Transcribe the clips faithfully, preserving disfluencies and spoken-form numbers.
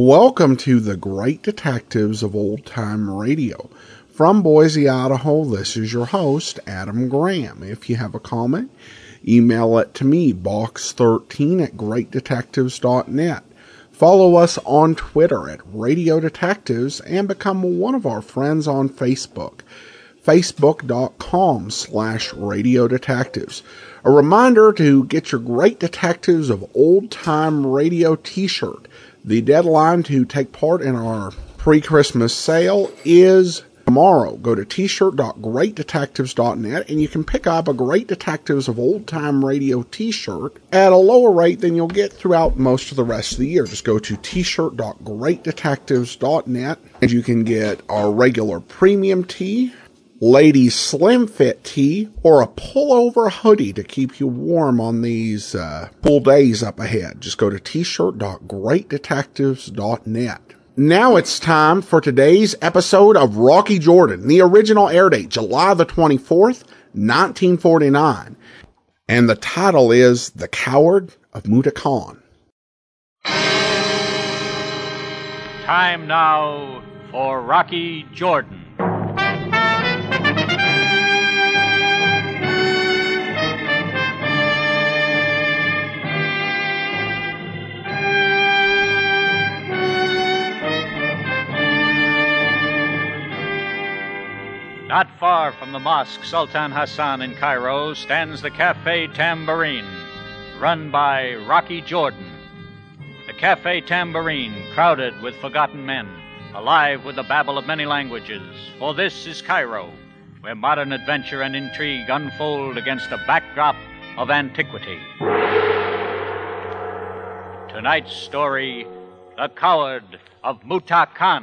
Welcome to the Great Detectives of Old Time Radio. From Boise, Idaho, this is your host, Adam Graham. If you have a comment, email it to me, box thirteen at great detectives dot net. Follow us on Twitter at Radio Detectives and become one of our friends on Facebook, facebook.com slash Radio Detectives. A reminder to get your Great Detectives of Old Time Radio t-shirt. The deadline to take part in our pre-Christmas sale is tomorrow. Go to t shirt dot great detectives dot net and you can pick up a Great Detectives of Old Time Radio t-shirt at a lower rate than you'll get throughout most of the rest of the year. Just go to t shirt dot great detectives dot net and you can get our regular premium tee, ladies slim fit tee, or a pullover hoodie to keep you warm on these uh, cool days up ahead. Just go to t shirt dot great detectives dot net. Now it's time for today's episode of Rocky Jordan. The original air date, July the twenty-fourth, nineteen forty-nine. And the title is The Coward of Mutakan. Time now for Rocky Jordan. Not far from the Mosque Sultan Hassan in Cairo stands the Cafe Tambourine, run by Rocky Jordan. The Cafe Tambourine, crowded with forgotten men, alive with the babble of many languages, for this is Cairo, where modern adventure and intrigue unfold against a backdrop of antiquity. Tonight's story, The Coward of Mutakan.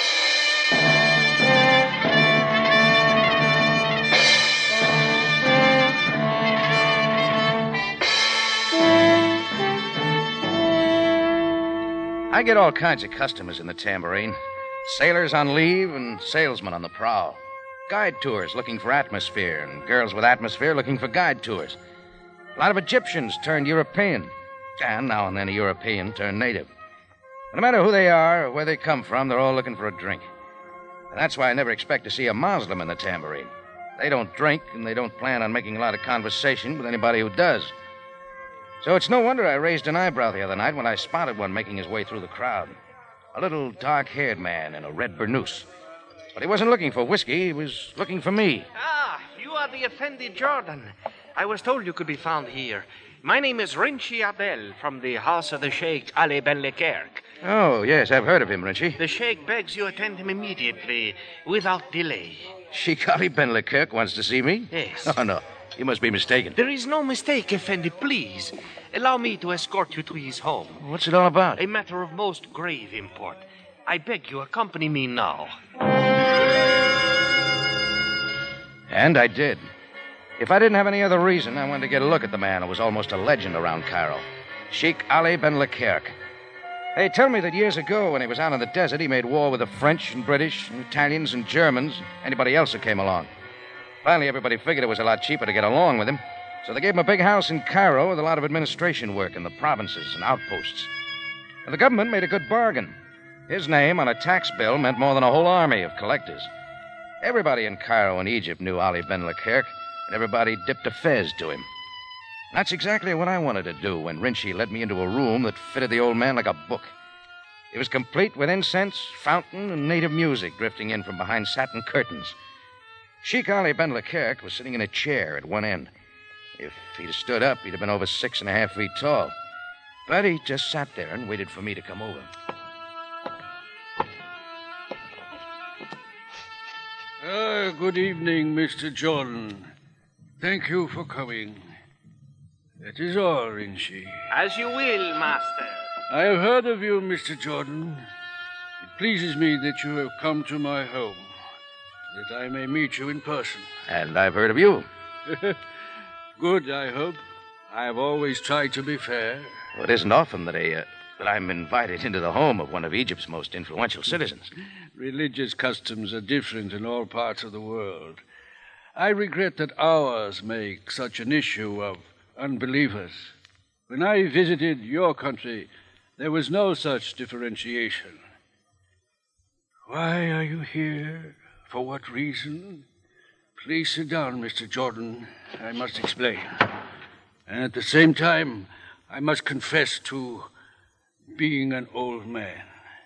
I get all kinds of customers in the Tambourine. Sailors on leave and salesmen on the prowl. Guide tours looking for atmosphere, and girls with atmosphere looking for guide tours. A lot of Egyptians turned European, and now and then a European turned native. But no matter who they are or where they come from, they're all looking for a drink. And that's why I never expect to see a Muslim in the Tambourine. They don't drink, and they don't plan on making a lot of conversation with anybody who does. So it's no wonder I raised an eyebrow the other night when I spotted one making his way through the crowd. A little dark-haired man in a red burnous. But he wasn't looking for whiskey, he was looking for me. Ah, you are the Effendi Jordan. I was told you could be found here. My name is Rinchi Abel from the house of the Sheikh Ali Ben Lekerk. Oh, yes, I've heard of him, Rinchi. The Sheikh begs you attend him immediately, without delay. Sheikh Ali Ben Lekerk wants to see me? Yes. Oh, no. You must be mistaken. There is no mistake, Effendi, please. Allow me to escort you to his home. What's it all about? A matter of most grave import. I beg you, accompany me now. And I did. If I didn't have any other reason, I wanted to get a look at the man who was almost a legend around Cairo. Sheikh Ali Ben Lekerk. They tell me that years ago, when he was out in the desert, he made war with the French and British and Italians and Germans and anybody else who came along. Finally, everybody figured it was a lot cheaper to get along with him, so they gave him a big house in Cairo with a lot of administration work in the provinces and outposts. And the government made a good bargain. His name on a tax bill meant more than a whole army of collectors. Everybody in Cairo and Egypt knew Ali Ben Lekerk, and everybody dipped a fez to him. That's exactly what I wanted to do when Rinchi led me into a room that fitted the old man like a book. It was complete with incense, fountain, and native music drifting in from behind satin curtains. Sheikh Ali Ben Lekerk was sitting in a chair at one end. If he'd have stood up, he'd have been over six and a half feet tall. But he just sat there and waited for me to come over. Ah, good evening, Mister Jordan. Thank you for coming. That is all, Rinchi. As you will, master. I have heard of you, Mister Jordan. It pleases me that you have come to my home, that I may meet you in person. And I've heard of you. Good, I hope. I have always tried to be fair. Well, it isn't often that, a, uh, that I'm invited into the home of one of Egypt's most influential citizens. Religious customs are different in all parts of the world. I regret that ours make such an issue of unbelievers. When I visited your country, There was no such differentiation. Why are you here? For what reason? Please sit down, Mister Jordan. I must explain. And at the same time, I must confess to being an old man.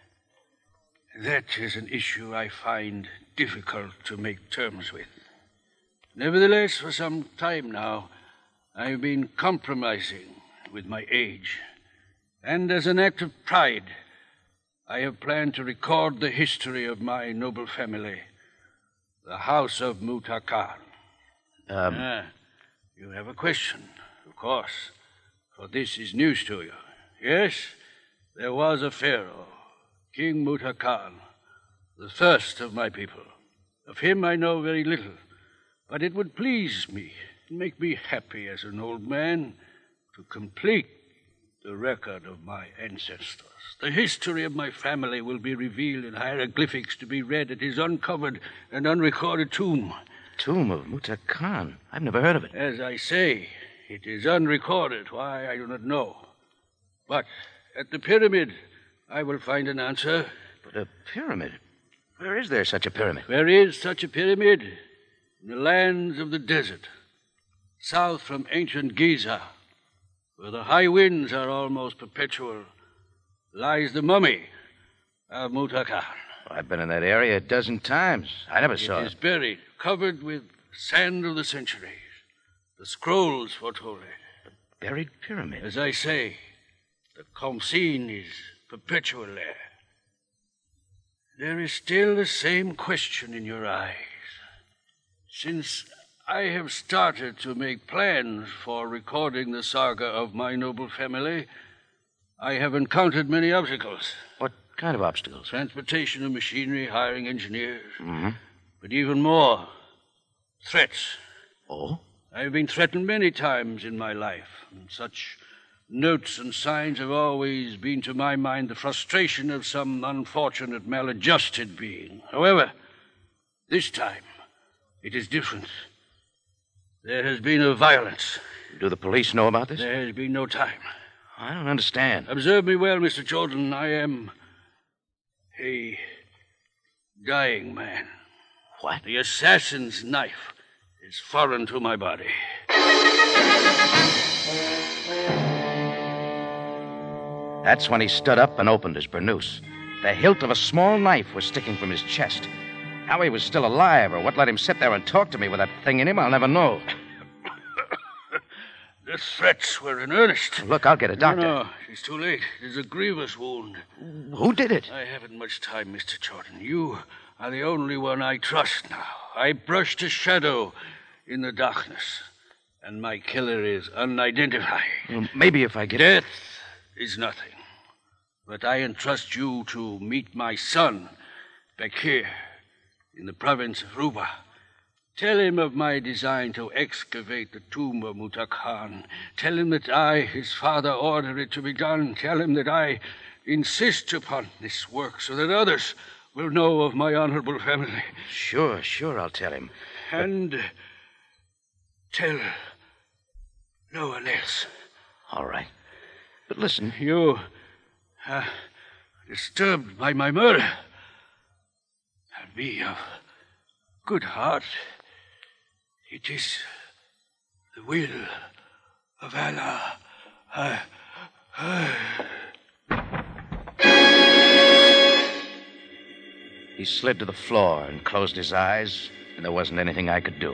That is an issue I find difficult to make terms with. Nevertheless, for some time now, I've been compromising with my age. And as an act of pride, I have planned to record the history of my noble family, the House of Mutakan. Um... Ah, you have a question, of course, for this is news to you. Yes, there was a pharaoh, King Mutakan, the first of my people. Of him I know very little, but it would please me, make me happy as an old man, to complete the record of my ancestors. The history of my family will be revealed in hieroglyphics to be read at his uncovered and unrecorded tomb. Tomb of Mutakan? I've never heard of it. As I say, it is unrecorded. Why, I do not know. But at the pyramid, I will find an answer. But a pyramid? Where is there such a pyramid? There is such a pyramid in the lands of the desert, south from ancient Giza, where the high winds are almost perpetual, lies the mummy of Mutakan. I've been in that area a dozen times. I never saw it. It is buried, covered with sand of the centuries. The scrolls foretold it. A buried pyramid? As I say, the Khomseen is perpetual there. There is still the same question in your eyes. Since I have started to make plans for recording the saga of my noble family, I have encountered many obstacles. What kind of obstacles? Transportation of machinery, hiring engineers. Mm-hmm. But even more, threats. Oh? I've been threatened many times in my life, and such notes and signs have always been to my mind the frustration of some unfortunate maladjusted being. However, this time, it is different. There has been a violence. Do the police know about this? There has been no time. I don't understand. Observe me well, Mister Jordan. I am a dying man. What? The assassin's knife is foreign to my body. That's when he stood up and opened his burnous. The hilt of a small knife was sticking from his chest. How he was still alive, or what let him sit there and talk to me with that thing in him, I'll never know. The threats were in earnest. Look, I'll get a doctor. No, no, it's too late. It is a grievous wound. Who did it? I haven't much time, Mister Jordan. You are the only one I trust now. I brushed a shadow in the darkness, and my killer is unidentified. Well, maybe if I get... Death is nothing. But I entrust you to meet my son back here in the province of Ruba. Tell him of my design to excavate the tomb of Mutakan. Tell him that I, his father, ordered it to be done. Tell him that I insist upon this work so that others will know of my honorable family. Sure, sure, I'll tell him. And but... tell no one else. All right. But listen. You are disturbed by my murder. And be of good heart. It is the will of Allah. I, I... He slid to the floor and closed his eyes, and there wasn't anything I could do.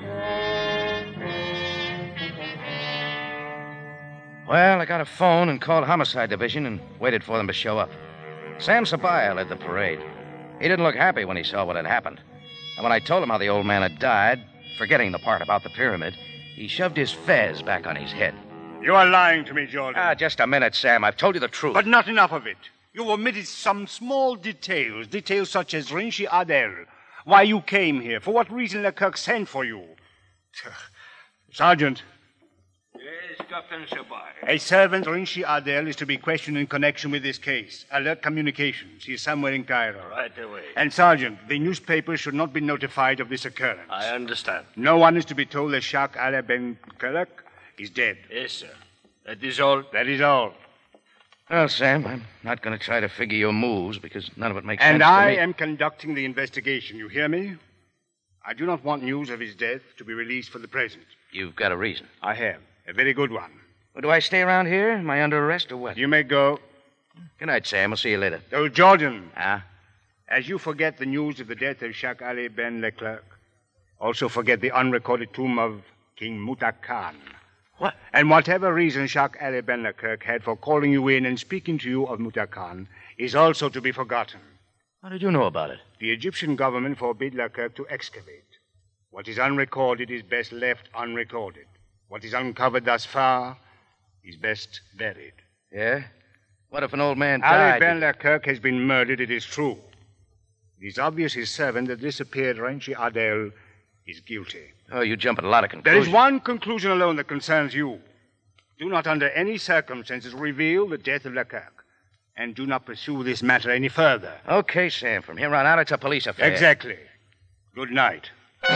Well, I got a phone and called Homicide Division and waited for them to show up. Sam Sabaya led the parade. He didn't look happy when he saw what had happened. And when I told him how the old man had died, forgetting the part about the pyramid, he shoved his fez back on his head. You are lying to me, Jordan. Ah, just a minute, Sam. I've told you the truth. But not enough of it. You omitted some small details, details such as Rinchi Adel, why you came here, for what reason Leclerc sent for you. Sergeant. Yes, Captain Sabaya. A servant, Rinchi Adel, is to be questioned in connection with this case. Alert communications. He is somewhere in Cairo. Right away. And, Sergeant, the newspapers should not be notified of this occurrence. I understand. No one is to be told that Sheikh Ali Ben Kelek is dead. Yes, sir. That is all. That is all. Well, Sam, I'm not going to try to figure your moves because none of it makes sense And to I me. am conducting the investigation, you hear me? I do not want news of his death to be released for the present. You've got a reason. I have. A very good one. Well, do I stay around here? Am I under arrest or what? You may go. Good night, Sam. I'll see you later. Oh, Jordan. Ah? As you forget the news of the death of Sheikh Ali ben Leclerc, also forget the unrecorded tomb of King Muta Khan. What? And whatever reason Sheikh Ali ben Leclerc had for calling you in and speaking to you of Muta Khan is also to be forgotten. How did you know about it? The Egyptian government forbid Leclerc to excavate. What is unrecorded is best left unrecorded. What is uncovered thus far is best buried. Yeah? What if an old man Ali died? ben Leclerc has been murdered, it is true. It is obvious his servant, the disappeared Renchi Adel, is guilty. Oh, you jump at a lot of There conclusions. is one conclusion alone that concerns you. Do not under any circumstances reveal the death of Leclerc. And do not pursue this matter any further. Okay, Sam. From here on out, it's a police affair. Exactly. Good night.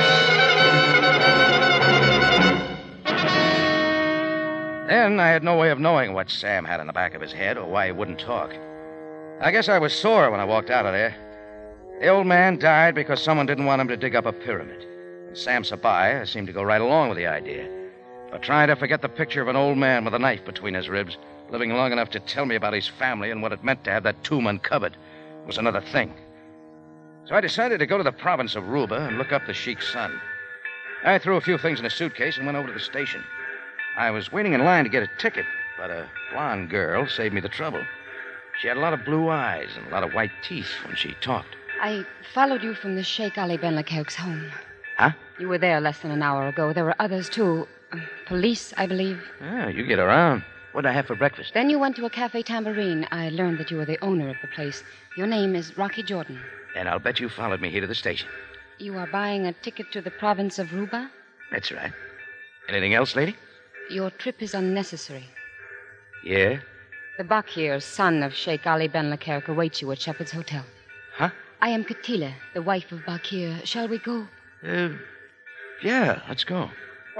Then I had no way of knowing what Sam had in the back of his head or why he wouldn't talk. I guess I was sore when I walked out of there. The old man died because someone didn't want him to dig up a pyramid. And Sam Sabaya seemed to go right along with the idea. But trying to forget the picture of an old man with a knife between his ribs, living long enough to tell me about his family and what it meant to have that tomb uncovered, was another thing. So I decided to go to the province of Ruba and look up the Sheik's son. I threw a few things in a suitcase and went over to the station. I was waiting in line to get a ticket, but a blonde girl saved me the trouble. She had a lot of blue eyes and a lot of white teeth when she talked. I followed you from the Sheikh Ali Ben Leclerc's home. Huh? You were there less than an hour ago. There were others, too. Um, police, I believe. Oh, you get around. What did I have for breakfast? Then you went to a Cafe Tambourine. I learned that you were the owner of the place. Your name is Rocky Jordan. And I'll bet you followed me here to the station. You are buying a ticket to the province of Ruba? That's right. Anything else, lady? Your trip is unnecessary. Yeah? The Bakir, son of Sheikh Ali Ben Leclerc, awaits you at Shepherd's Hotel. Huh? I am Katila, the wife of Bakir. Shall we go? Uh, yeah, let's go.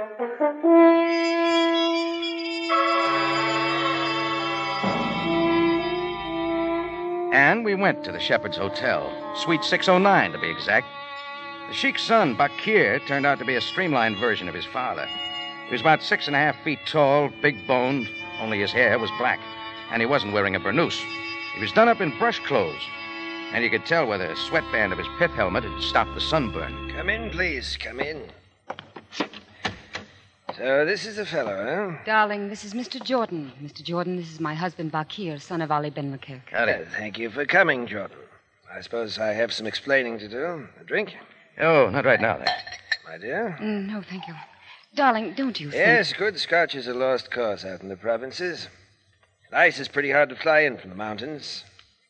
And we went to the Shepherd's Hotel, Suite six oh nine to be exact. The Sheik's son, Bakir, turned out to be a streamlined version of his father. He was about six and a half feet tall, big-boned, only his hair was black, and he wasn't wearing a burnous. He was done up in brush clothes, and you could tell where the sweatband of his pith helmet had stopped the sunburn. Come in, please. Come in. So this is the fellow, huh? Darling, this is Mister Jordan. Mister Jordan, this is my husband, Bakir, son of Ali Ben Leclerc. Howdy. Uh, thank you for coming, Jordan. I suppose I have some explaining to do. A drink? Oh, not right now, then. My dear? Mm, no, thank you. Darling, don't you think... Yes, good Scotch is a lost cause out in the provinces. And ice is pretty hard to fly in from the mountains.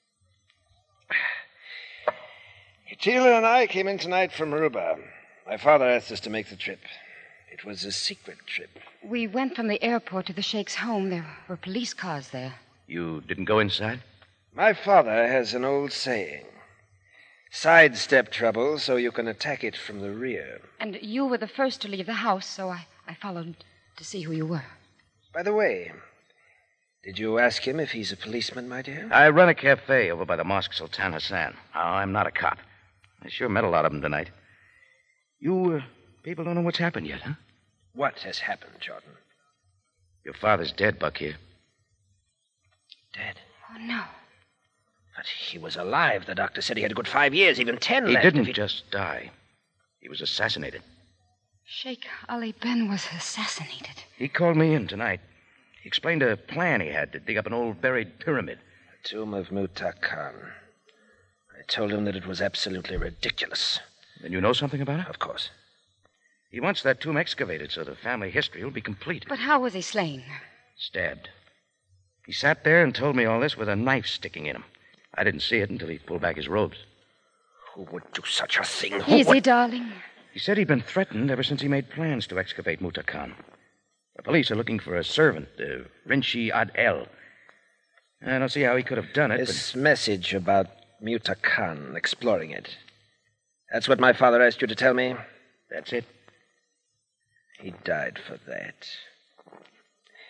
Tila and I came in tonight from Ruba. My father asked us to make the trip. It was a secret trip. We went from the airport to the Sheikh's home. There were police cars there. You didn't go inside? My father has an old saying. Sidestep trouble so you can attack it from the rear. And you were the first to leave the house, so I, I followed to see who you were. By the way, did you ask him if he's a policeman, my dear? I run a cafe over by the Mosque Sultan Hassan. Oh, I'm not a cop. I sure met a lot of them tonight. You uh, people don't know what's happened yet, huh? What has happened, Jordan? Your father's dead, Bakir. Dead? Oh, no. But he was alive. The doctor said he had a good five years, even ten He left. didn't If he... just die. He was assassinated. Sheikh Ali Ben was assassinated. He called me in tonight. He explained a plan he had to dig up an old buried pyramid. The tomb of Muta Khan. I told him that it was absolutely ridiculous. Then you know something about it? Of course. He wants that tomb excavated so the family history will be complete. But how was he slain? Stabbed. He sat there and told me all this with a knife sticking in him. I didn't see it until he pulled back his robes. Who would do such a thing? Who Easy, would... darling. He said he'd been threatened ever since he made plans to excavate Muta Khan. The police are looking for a servant, uh, Renchi Adel. I don't see how he could have done it, This message about Muta Khan, exploring it. That's what my father asked you to tell me? but that's it. He died for that.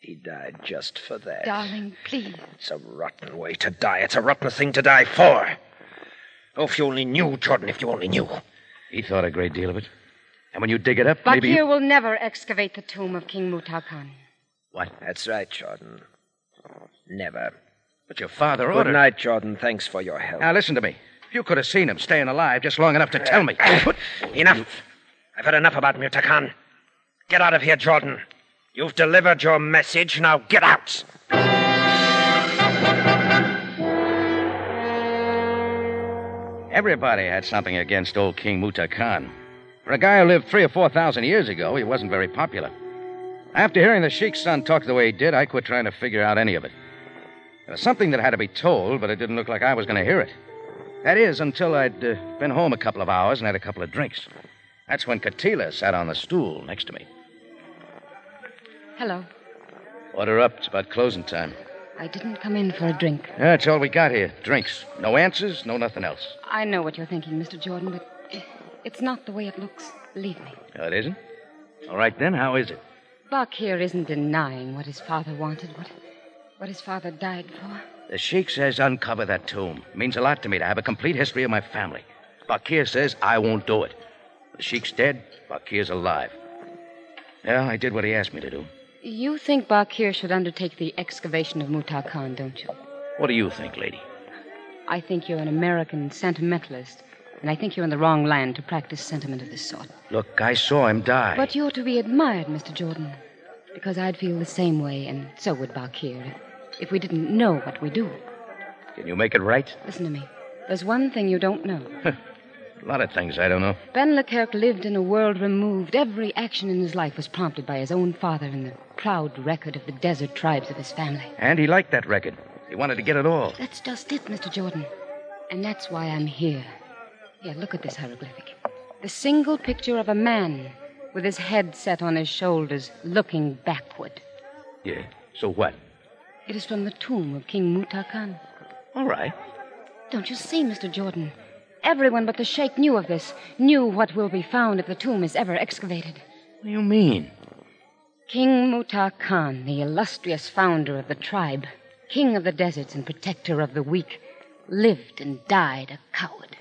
He died just for that. Darling, please. It's a rotten way to die. It's a rotten thing to die for. Oh, if you only knew, Jordan, if you only knew. He thought a great deal of it. And when you dig it up, Bakir maybe you... will never excavate the tomb of King Mutar Khan. What? That's right, Jordan. Never. But your father Good ordered... Good night, Jordan. Thanks for your help. Now, listen to me. If you could have seen him staying alive just long enough to tell me... Enough. I've had enough about Mutar Khan. Get out of here, Jordan. You've delivered your message. Now get out. Everybody had something against old King Mutar Khan. For a guy who lived three or four thousand years ago, he wasn't very popular. After hearing the Sheik's son talk the way he did, I quit trying to figure out any of it. There was something that had to be told, but it didn't look like I was going to hear it. That is, until I'd uh, been home a couple of hours and had a couple of drinks. That's when Katila sat on the stool next to me. Hello. Order up. It's about closing time. I didn't come in for a drink. That's all we got here. Drinks. No answers, no nothing else. I know what you're thinking, Mister Jordan, but it's not the way it looks. Believe me. Oh, it isn't? All right, then. How is it? Bakir isn't denying what his father wanted, what, what his father died for. The Sheik says uncover that tomb. It means a lot to me to have a complete history of my family. Bakir says I won't do it. The Sheik's dead. Bakir's alive. Yeah, I did what he asked me to do. You think Bakir should undertake the excavation of Mutar Khan, don't you? What do you think, lady? I think you're an American sentimentalist, and I think you're in the wrong land to practice sentiment of this sort. Look, I saw him die. But you're to be admired, Mister Jordan, because I'd feel the same way, and so would Bakir, if we didn't know what we do. Can you make it right? Listen to me. There's one thing you don't know. A lot of things I don't know. Ben Leclerc lived in a world removed. Every action in his life was prompted by his own father and the proud record of the desert tribes of his family. And he liked that record. He wanted to get it all. That's just it, Mister Jordan. And that's why I'm here. Here, look at this hieroglyphic. The single picture of a man with his head set on his shoulders, looking backward. Yeah, so what? It is from the tomb of King Mutar Khan. All right. Don't you see, Mister Jordan? Everyone but the Sheikh knew of this, knew what will be found if the tomb is ever excavated. What do you mean? King Mutar Khan, the illustrious founder of the tribe, king of the deserts and protector of the weak, lived and died a coward.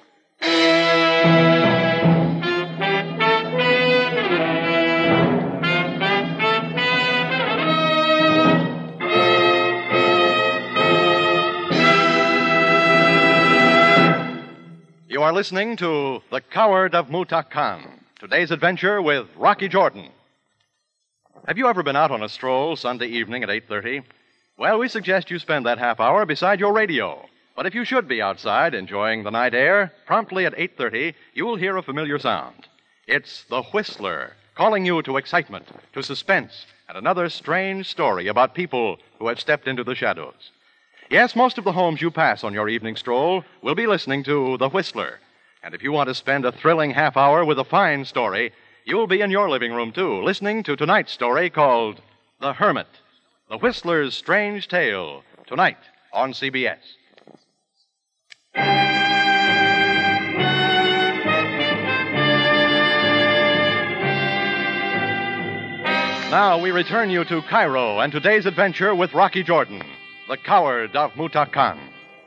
You are listening to The Coward of Mutar Khan, today's adventure with Rocky Jordan. Have you ever been out on a stroll Sunday evening at eight thirty? Well, we suggest you spend that half hour beside your radio. But if you should be outside enjoying the night air, promptly at eight thirty, you will hear a familiar sound. It's the Whistler, calling you to excitement, to suspense, and another strange story about people who have stepped into the shadows. Yes, most of the homes you pass on your evening stroll will be listening to The Whistler. And if you want to spend a thrilling half hour with a fine story, you'll be in your living room, too, listening to tonight's story called The Hermit, The Whistler's Strange Tale, tonight on C B S. Now we return you to Cairo and today's adventure with Rocky Jordan, the Coward of Mutar Khan.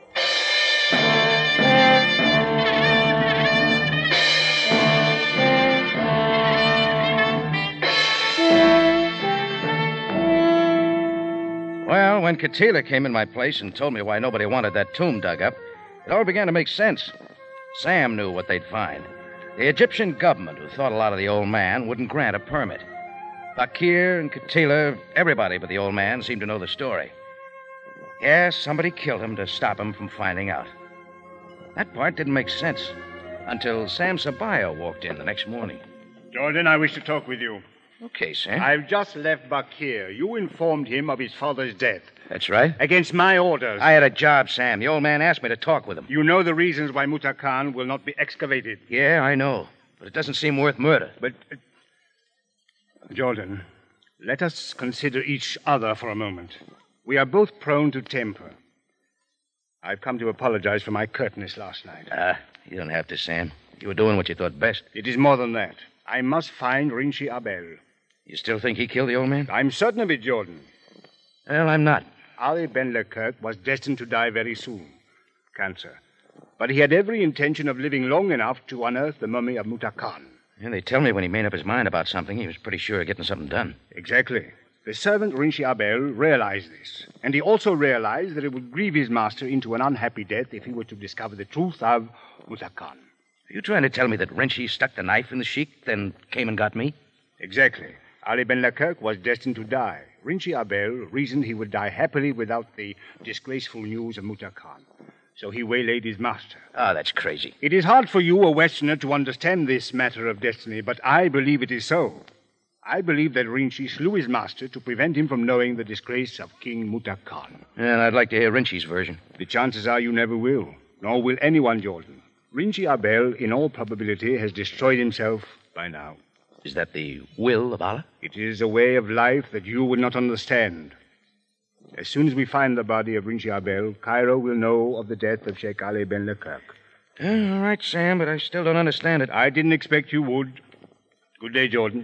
Well, when Katila came in my place and told me why nobody wanted that tomb dug up, it all began to make sense. Sam knew what they'd find. The Egyptian government, who thought a lot of the old man, wouldn't grant a permit. Bakir and Katila, everybody but the old man, seemed to know the story. Yes, somebody killed him to stop him from finding out. That part didn't make sense until Sam Sabayo walked in the next morning. Jordan, I wish to talk with you. Okay, Sam. I've just left Bakir. You informed him of his father's death. That's right. Against my orders. I had a job, Sam. The old man asked me to talk with him. You know the reasons why Mutar Khan will not be excavated. Yeah, I know. But it doesn't seem worth murder. But, uh, Jordan, let us consider each other for a moment. We are both prone to temper. I've come to apologize for my curtness last night. Ah, uh, you don't have to, Sam. You were doing what you thought best. It is more than that. I must find Rinchi Abel. You still think he killed the old man? I'm certain of it, Jordan. Well, I'm not. Ali Ben Leclerc was destined to die very soon. Cancer. But he had every intention of living long enough to unearth the mummy of Muta Khan. Yeah, they tell me when he made up his mind about something, he was pretty sure of getting something done. Exactly. The servant Rinchi Abel realized this. And he also realized that it would grieve his master into an unhappy death if he were to discover the truth of Muta Khan. Are you trying to tell me that Rinchi stuck the knife in the sheik, then came and got me? Exactly. Ali Ben Leclerc was destined to die. Rinchi Abel reasoned he would die happily without the disgraceful news of Muta Khan. So he waylaid his master. Ah, oh, that's crazy. It is hard for you, a Westerner, to understand this matter of destiny, but I believe it is so. I believe that Rinchi slew his master to prevent him from knowing the disgrace of King Muta Khan. And I'd like to hear Rinchi's version. The chances are you never will, nor will anyone, Jordan. Rinchi Abel, in all probability, has destroyed himself by now. Is that the will of Allah? It is a way of life that you would not understand. As soon as we find the body of Rinchi Abel, Cairo will know of the death of Sheikh Ali Ben Leclerc. Uh, all right, Sam, but I still don't understand it. I didn't expect you would. Good day, Jordan.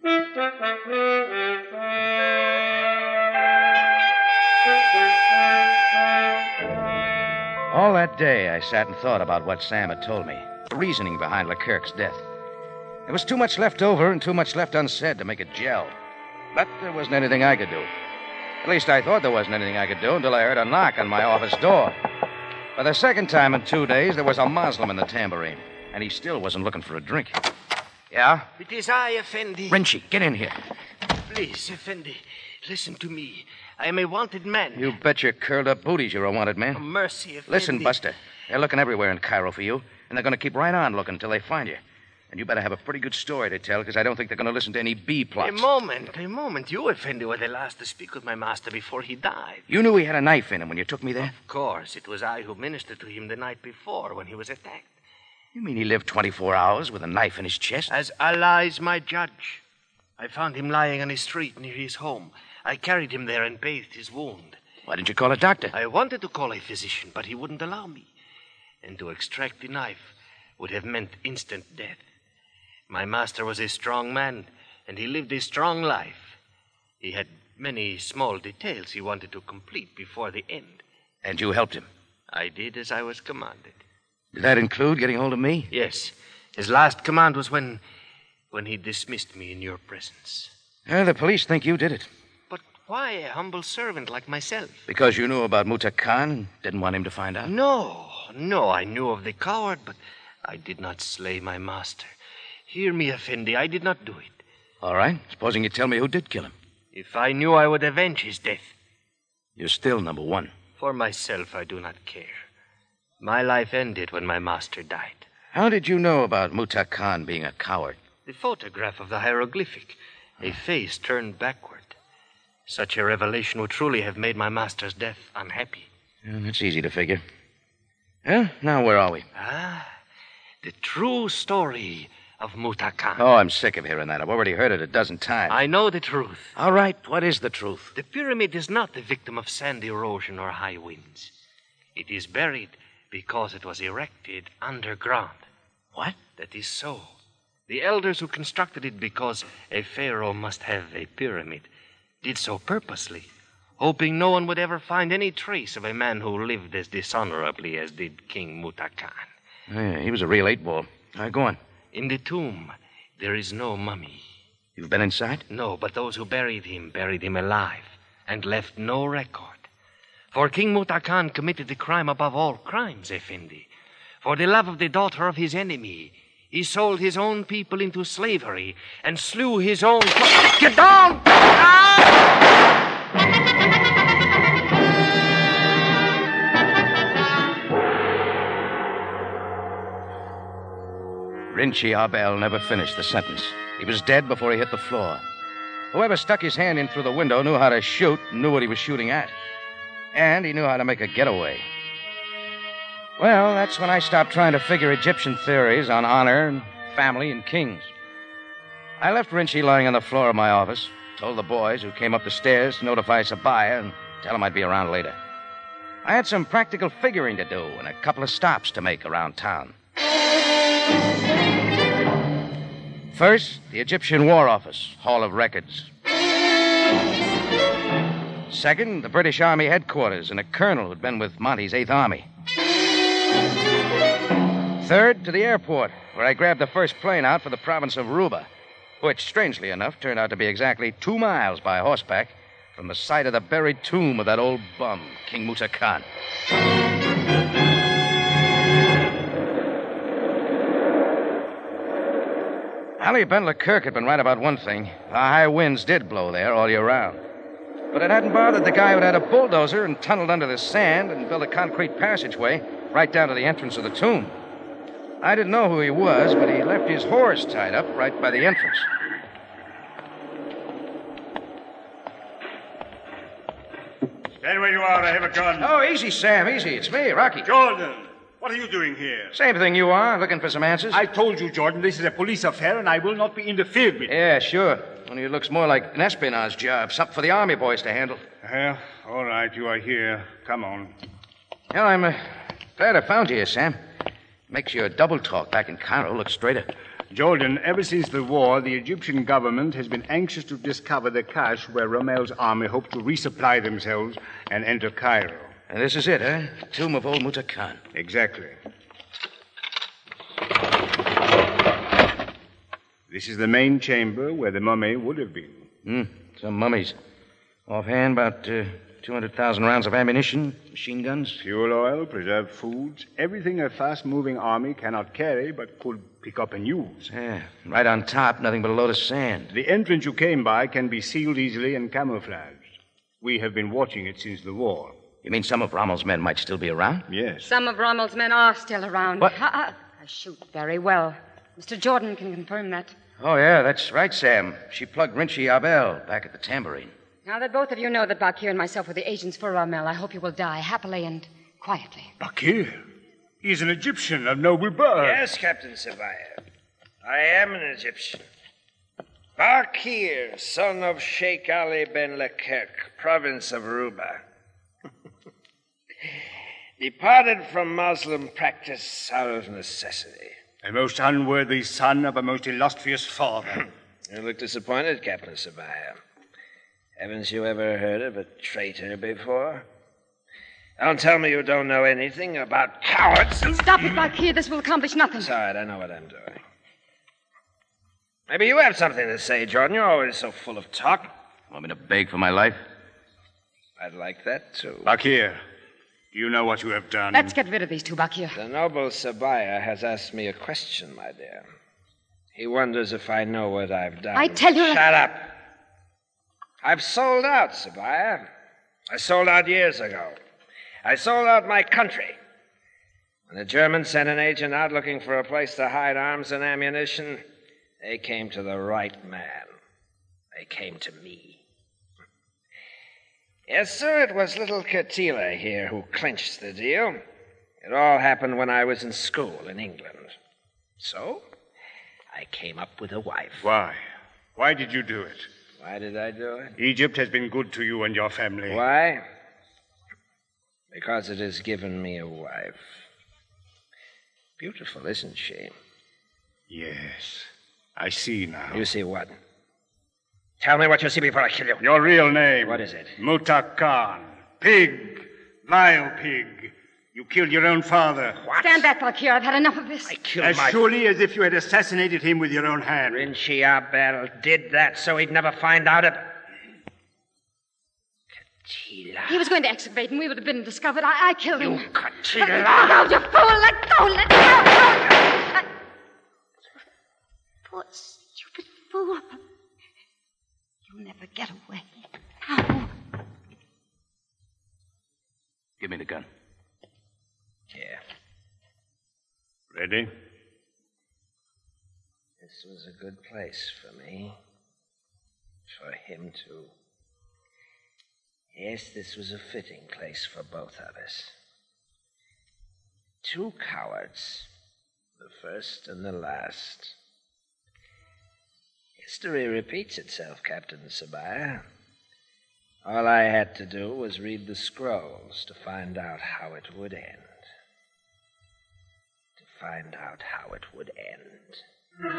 All that day, I sat and thought about what Sam had told me, the reasoning behind Leclerc's death. There was too much left over and too much left unsaid to make it gel. But there wasn't anything I could do. At least I thought there wasn't anything I could do until I heard a knock on my office door. For the second time in two days, there was a Muslim in the tambourine, and he still wasn't looking for a drink. Yeah? It is I, Effendi. Rinchi, get in here. Please, Effendi, listen to me. I am a wanted man. You bet your curled-up booties you're a wanted man. Oh, mercy, Effendi. Listen, Buster, they're looking everywhere in Cairo for you, and they're going to keep right on looking until they find you. And you better have a pretty good story to tell, because I don't think they're going to listen to any B-plots. A moment, a moment. You, Effendi, were the last to speak with my master before he died. You knew he had a knife in him when you took me there? Of course. It was I who ministered to him the night before when he was attacked. You mean he lived twenty-four hours with a knife in his chest? As Allah is my judge. I found him lying on a street near his home. I carried him there and bathed his wound. Why didn't you call a doctor? I wanted to call a physician, but he wouldn't allow me. And to extract the knife would have meant instant death. My master was a strong man, and he lived a strong life. He had many small details he wanted to complete before the end. And you helped him? I did as I was commanded. Did that include getting hold of me? Yes. His last command was when... when he dismissed me in your presence. Uh, the police think you did it. But why a humble servant like myself? Because you knew about Muta Khan and didn't want him to find out? No, no, I knew of the coward, but I did not slay my master. Hear me, Effendi, I did not do it. All right. Supposing you tell me who did kill him. If I knew, I would avenge his death. You're still number one. For myself, I do not care. My life ended when my master died. How did you know about Muta Khan being a coward? The photograph of the hieroglyphic, a face turned backward. Such a revelation would truly have made my master's death unhappy. Yeah, that's easy to figure. Well, now where are we? Ah, the true story of Muta Khan. Oh, I'm sick of hearing that. I've already heard it a dozen times. I know the truth. All right, what is the truth? The pyramid is not the victim of sand erosion or high winds. It is buried because it was erected underground. What? That is so. The elders who constructed it because a pharaoh must have a pyramid did so purposely, hoping no one would ever find any trace of a man who lived as dishonorably as did King Muta Khan. Yeah, he was a real eight-ball. All right, go on. In the tomb, there is no mummy. You've been inside? No, but those who buried him buried him alive and left no record. For King Muta Khan committed the crime above all crimes, Effendi. For the love of the daughter of his enemy, he sold his own people into slavery and slew his own... Get down! Rinchi Abel never finished the sentence. He was dead before he hit the floor. Whoever stuck his hand in through the window knew how to shoot and knew what he was shooting at. And he knew how to make a getaway. Well, that's when I stopped trying to figure Egyptian theories on honor and family and kings. I left Rinchi lying on the floor of my office, told the boys who came up the stairs to notify Sabaya and tell him I'd be around later. I had some practical figuring to do and a couple of stops to make around town. First, the Egyptian War Office, Hall of Records. Second, the British Army headquarters and a colonel who'd been with Monty's Eighth Army. Third, to the airport, where I grabbed the first plane out for the province of Ruba, which, strangely enough, turned out to be exactly two miles by horseback from the site of the buried tomb of that old bum, King Muta Khan. Ali Ben Leclerc had been right about one thing. The high winds did blow there all year round. But it hadn't bothered the guy who'd had a bulldozer and tunneled under the sand and built a concrete passageway right down to the entrance of the tomb. I didn't know who he was, but he left his horse tied up right by the entrance. Stand where you are. I have a gun. Oh, easy, Sam, easy. It's me, Rocky. Jordan, what are you doing here? Same thing you are, looking for some answers. I told you, Jordan, this is a police affair, and I will not be interfered with. Yeah, sure. Only it looks more like an espionage job, something for the army boys to handle. Well, all right, you are here. Come on. Well, I'm uh, glad I found you here, Sam. Makes your double talk back in Cairo look straighter. Jordan, ever since the war, the Egyptian government has been anxious to discover the cache where Rommel's army hoped to resupply themselves and enter Cairo. And this is it, huh? The tomb of old Muta Khan. Exactly. This is the main chamber where the mummy would have been. Hmm, some mummies. Offhand, about uh, two hundred thousand rounds of ammunition, machine guns. Fuel oil, preserved foods, everything a fast-moving army cannot carry but could pick up and use. Yeah, right on top, nothing but a load of sand. The entrance you came by can be sealed easily and camouflaged. We have been watching it since the war. You mean some of Rommel's men might still be around? Yes. Some of Rommel's men are still around. What? I, I, I shoot very well. Mister Jordan can confirm that. Oh, yeah, that's right, Sam. She plugged Rinchi Abel back at the tambourine. Now that both of you know that Bakir and myself were the agents for Rommel, I hope you will die happily and quietly. Bakir? He's an Egyptian of noble birth. Yes, Captain Sabaya. I am an Egyptian. Bakir, son of Sheikh Ali Ben Leclerc, province of Ruba. Departed from Muslim practice out of necessity. A most unworthy son of a most illustrious father. You look disappointed, Captain Sabaya. Haven't you ever heard of a traitor before? Don't tell me you don't know anything about cowards. Stop it, Bakir. This will accomplish nothing. It's all right. I know what I'm doing. Maybe you have something to say, Jordan. You're always so full of talk. Want me to beg for my life? I'd like that, too. Bakir, you know what you have done. Let's get rid of these two, Bakir. The noble Sabaya has asked me a question, my dear. He wonders if I know what I've done. I tell you... Shut up. I've sold out, Sabaya. I sold out years ago. I sold out my country. When the Germans sent an agent out looking for a place to hide arms and ammunition, they came to the right man. They came to me. Yes, sir, it was little Katila here who clinched the deal. It all happened when I was in school in England. So, I came up with a wife. Why? Why did you do it? Why did I do it? Egypt has been good to you and your family. Why? Because it has given me a wife. Beautiful, isn't she? Yes. I see now. You see what? Tell me what you see before I kill you. Your real name. What is it? Muta Khan. Pig. Vile pig. You killed your own father. What? Stand back, Bakir. I've had enough of this. I killed As my... surely as if you had assassinated him with your own hand. Rinchi Abel did that so he'd never find out about... Katila. He was going to excavate, and we would have been discovered. I, I killed him. You Katila. Let go, you fool! Let go! Let go! I... Poor stupid fool. You'll never get away. Now. Give me the gun. Here. Ready? This was a good place for me. For him, too. Yes, this was a fitting place for both of us. Two cowards. The first and the last. History repeats itself, Captain Sabaya. All I had to do was read the scrolls to find out how it would end. To find out how it would end.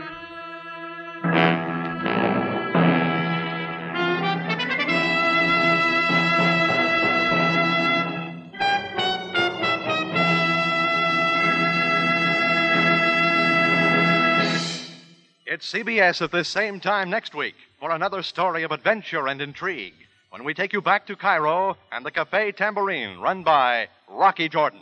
It's C B S at this same time next week for another story of adventure and intrigue when we take you back to Cairo and the Cafe Tambourine, run by Rocky Jordan.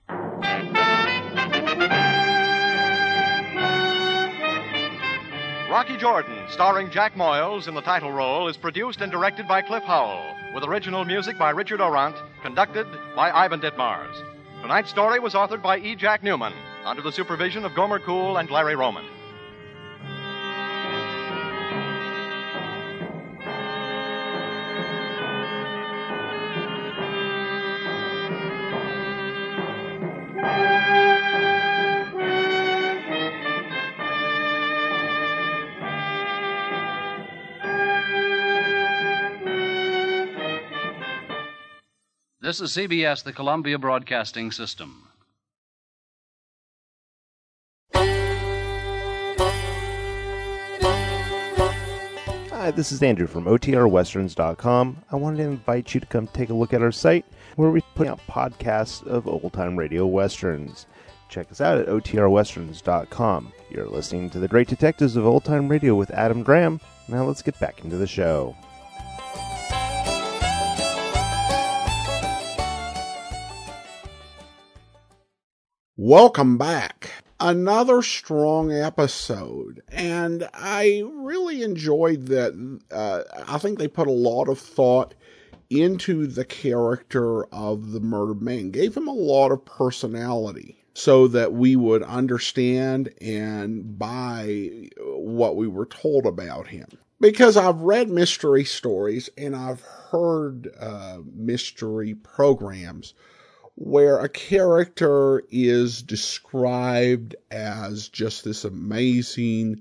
Rocky Jordan, starring Jack Moyles in the title role, is produced and directed by Cliff Howell, with original music by Richard Orant, conducted by Ivan Ditmars. Tonight's story was authored by E. Jack Newman, under the supervision of Gomer Kuhl and Larry Roman. This is C B S, the Columbia Broadcasting System. Hi, this is Andrew from O T R Westerns dot com. I wanted to invite you to come take a look at our site where we put out podcasts of old-time radio westerns. Check us out at O T R Westerns dot com. You're listening to The Great Detectives of Old-Time Radio with Adam Graham. Now let's get back into the show. Welcome back. Another strong episode, and I really enjoyed that. Uh, I think they put a lot of thought into the character of the murdered man, gave him a lot of personality so that we would understand and buy what we were told about him. Because I've read mystery stories and I've heard uh, mystery programs where a character is described as just this amazing,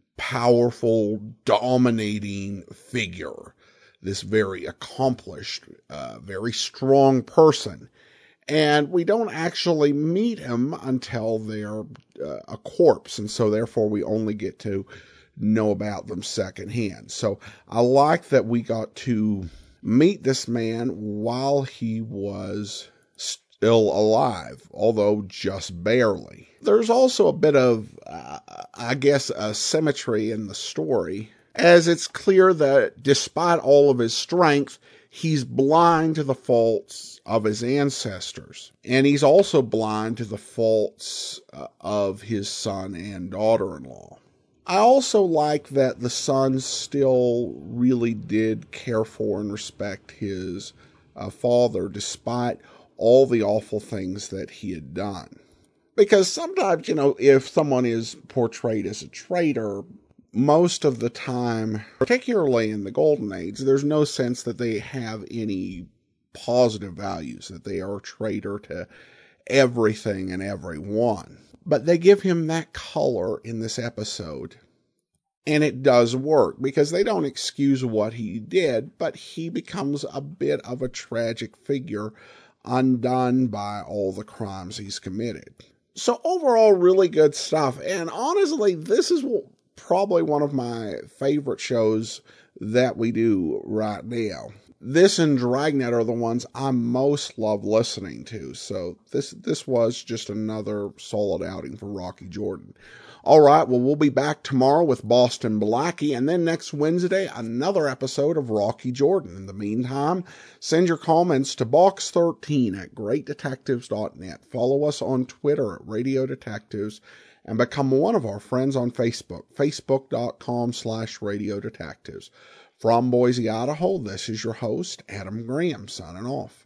powerful, dominating figure, this very accomplished, uh, very strong person. And we don't actually meet him until they're uh, a corpse, and so therefore we only get to know about them secondhand. So I like that we got to meet this man while he was still alive, although just barely. There's also a bit of, uh, I guess, a symmetry in the story, as it's clear that despite all of his strength, he's blind to the faults of his ancestors. And he's also blind to the faults uh, of his son and daughter-in-law. I also like that the son still really did care for and respect his uh, father, despite all the awful things that he had done. Because sometimes, you know, if someone is portrayed as a traitor, most of the time, particularly in the Golden Age, there's no sense that they have any positive values, that they are a traitor to everything and everyone. But they give him that color in this episode, and it does work, because they don't excuse what he did, but he becomes a bit of a tragic figure, undone by all the crimes he's committed. So overall, really good stuff. And honestly, this is probably one of my favorite shows that we do right now. This and Dragnet are the ones I most love listening to. So this this was just another solid outing for Rocky Jordan. All right, well, we'll be back tomorrow with Boston Blackie, and then next Wednesday, another episode of Rocky Jordan. In the meantime, send your comments to box thirteen at great detectives dot net. Follow us on Twitter at Radio Detectives, and become one of our friends on Facebook, facebook.com slash Radio Detectives. From Boise, Idaho, this is your host, Adam Graham, signing off.